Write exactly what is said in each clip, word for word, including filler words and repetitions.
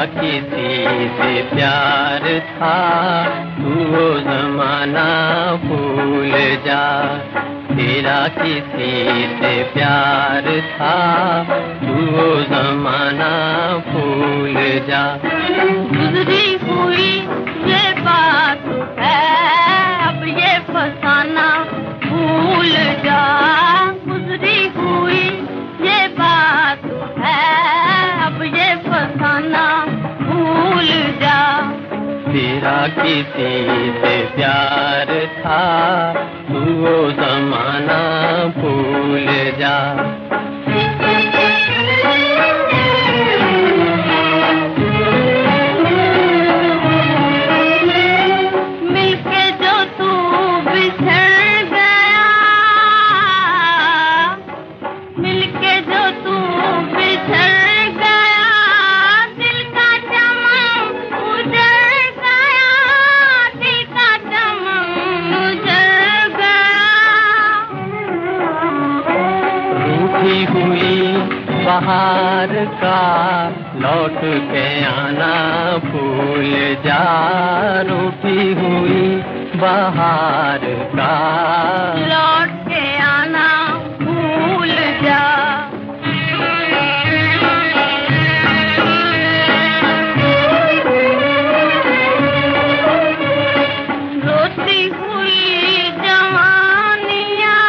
किसी से प्यार था, तू वो ज़माना भूल जा। तेरा किसी से प्यार था, तू वो ज़माना भूल जा। गुजरी हुई ये बात है, अब ये फसाना भूल जा। गुजरी हुई ये बात है, अब ये फसाना भूल जा। तेरा किसी से प्यार था, तू वो ज़माना भूल जा। मिलके जो तू बिछड़ गया, मिलके जो तू बिछड़ गया, दिल का चमन उजड़ गया, दिल का चमन उजड़ गया। रूठी हुई बहार का लौट के आना भूल जा। रूठी हुई बहार का लौट के आना भूल जा। रोती हुई जवानियाँ,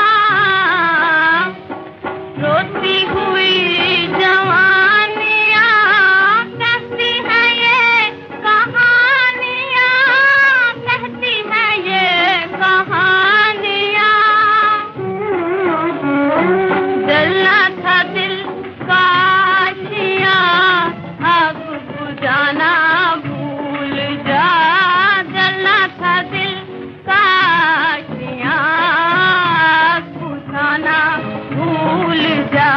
रोती हुई जवानियाँ, कहती है ये कहानियाँ, कहती है ये कहानियाँ। जलना था दिल का आशियाँ, अब बुझाना भूल जा। जलना था दिल का आशियाँ, अब बुझाना भूल जा।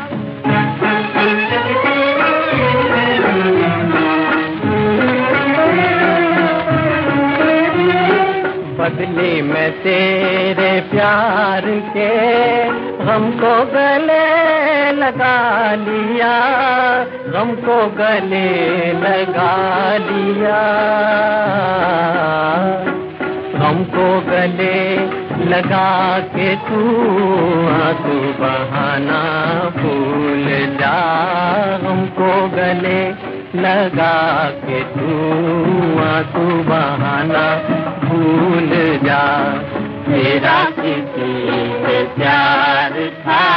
बदले में तेरे प्यार के गम को गले लगा लिया, गम को गले लगा लिया। गम को गले लगा के तू आंसू बहाना भूल जा। गम को गले लगा के तू आंसू बहाना भूल जा। तेरा किसी से प्यार था,